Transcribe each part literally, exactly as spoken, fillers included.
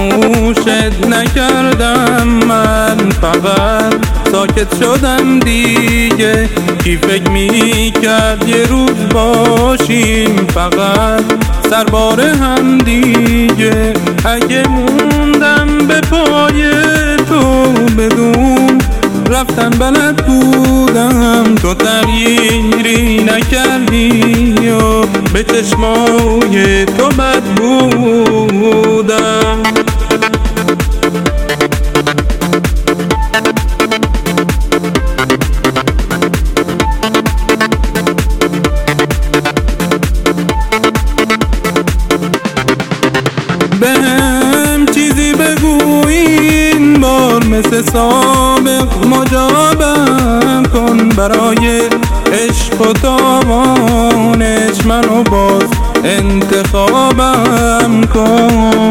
فراموشت نکردم، من فقط ساکت شدم دیگه. کی فکر میکرد یه روز باشیم فقط سربار هم دیگه. اگه موندم به پای تو بدون رفتن بلد بودم، تو تغییری نکردی و به چشمای تو بد بودم. بهم چیزی بگو این بار، مثل سابق مجابم کن. برای عشق و تاوانش منو باز انتخابم کن.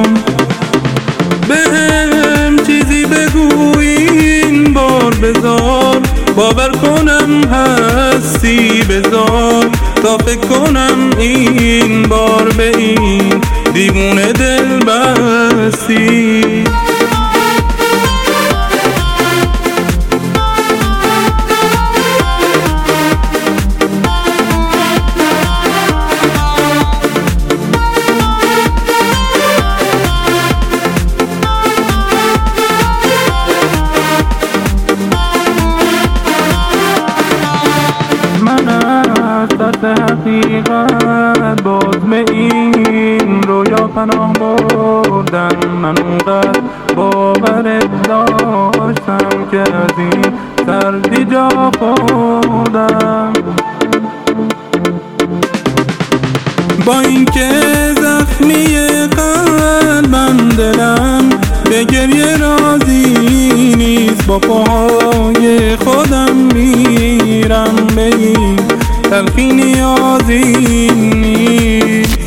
بهم چیزی بگو این بار، بذار باور کنم هستی، بذار تا فکر کنم این بار به این دیوونه دل بستی. حقیقت باز به این رویا پناه بردم. من اونقدر باورت داشتم که از این سردی جا خوردم. با اینکه زخمی قلبم دلم به گریه راضی نیست، با پاهای خودم میرم به این تلخی نیازی نیست.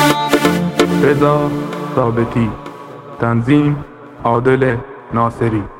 رضا ثابتی، تنظیم عادل ناصری.